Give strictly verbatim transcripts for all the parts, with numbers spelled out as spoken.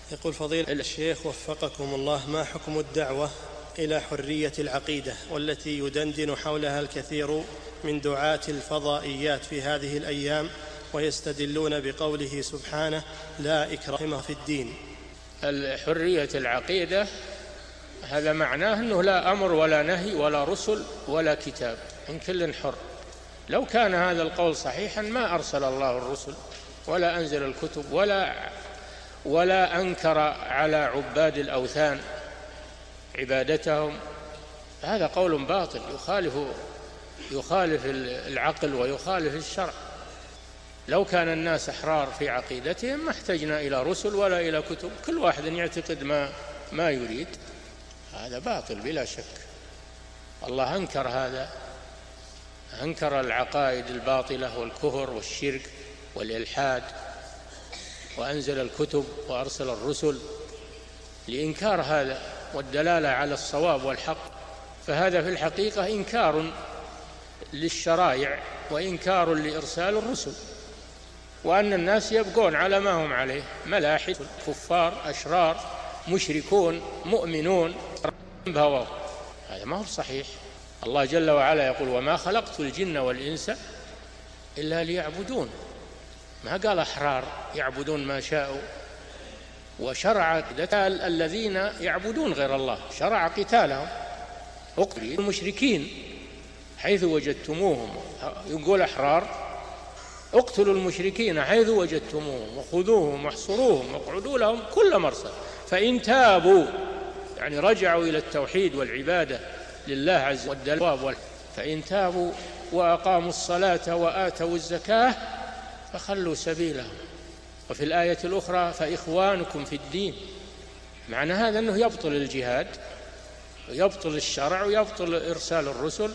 يقول فضيلة الشيخ وفقكم الله: ما حكم الدعوة إلى حرية العقيدة والتي يدندن حولها الكثير من دعاة الفضائيات في هذه الأيام، ويستدلون بقوله سبحانه: لا إكراه في الدين؟ الحرية العقيدة هذا معناه أنه لا أمر ولا نهي ولا رسل ولا كتاب، إن كل حر. لو كان هذا القول صحيحا ما أرسل الله الرسل ولا أنزل الكتب ولا ولا أنكر على عباد الأوثان عبادتهم. هذا قول باطل يخالف يخالف العقل ويخالف الشرع. لو كان الناس أحرار في عقيدتهم ما احتجنا إلى رسل ولا إلى كتب، كل واحد يعتقد ما ما يريد. هذا باطل بلا شك. الله أنكر هذا، أنكر العقائد الباطلة والكفر والشرك والإلحاد، وأنزل الكتب وأرسل الرسل لإنكار هذا والدلالة على الصواب والحق. فهذا في الحقيقة إنكار للشرائع وإنكار لإرسال الرسل، وأن الناس يبقون على ما هم عليه، ملاحد كفار أشرار مشركون مؤمنون بهواهم. هذا ما هو صحيح. الله جل وعلا يقول: وما خلقت الجن والإنس إلا ليعبدون. ما قال أحرار يعبدون ما شاءوا. وشرع قتال الذين يعبدون غير الله، شرع قتالهم. اقتلوا المشركين حيث وجدتموهم. يقول أحرار: اقتلوا المشركين حيث وجدتموهم وخذوهم واحصروهم واقعدوا لهم كل مرصد فإن تابوا، يعني رجعوا إلى التوحيد والعبادة لله عز وجل، فإن تابوا وأقاموا الصلاة وآتوا الزكاة فخلوا سبيلهم. وفي الآية الأخرى: فإخوانكم في الدين. معنى هذا أنه يبطل الجهاد ويبطل الشرع ويبطل إرسال الرسل،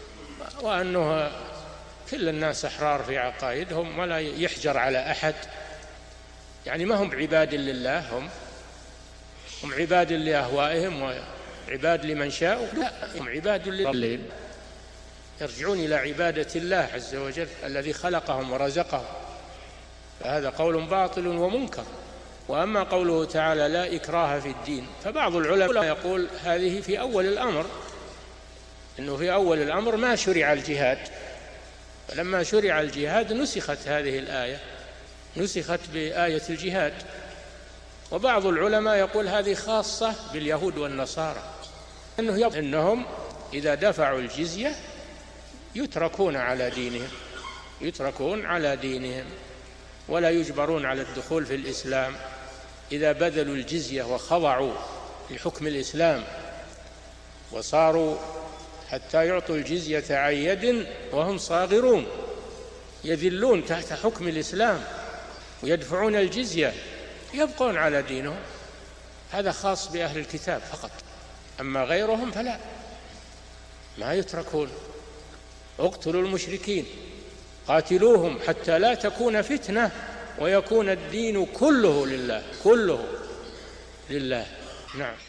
وأنه كل الناس أحرار في عقائدهم ولا يحجر على أحد. يعني ما هم عباد لله، هم هم عباد لأهوائهم وعباد لمن شاء، لا، هم عباد لله، يرجعون إلى عبادة الله عز وجل الذي خلقهم ورزقهم. فهذا قول باطل ومنكر. وأما قوله تعالى: لا إكراه في الدين، فبعض العلماء يقول هذه في أول الأمر، إنه في أول الأمر ما شرع الجهاد، فلما شرع الجهاد نسخت هذه الآية، نسخت بآية الجهاد. وبعض العلماء يقول هذه خاصة باليهود والنصارى، إنه إنهم إذا دفعوا الجزية يتركون على دينهم، يتركون على دينهم ولا يجبرون على الدخول في الإسلام. إذا بذلوا الجزية وخضعوا لحكم الإسلام وصاروا حتى يعطوا الجزية عن يد وهم صاغرون، يذلون تحت حكم الإسلام ويدفعون الجزية، يبقون على دينهم. هذا خاص بأهل الكتاب فقط، أما غيرهم فلا، ما يتركون. اقتلوا المشركين قاتلوهم حتى لا تكون فتنة ويكون الدين كله لله، كله لله. نعم.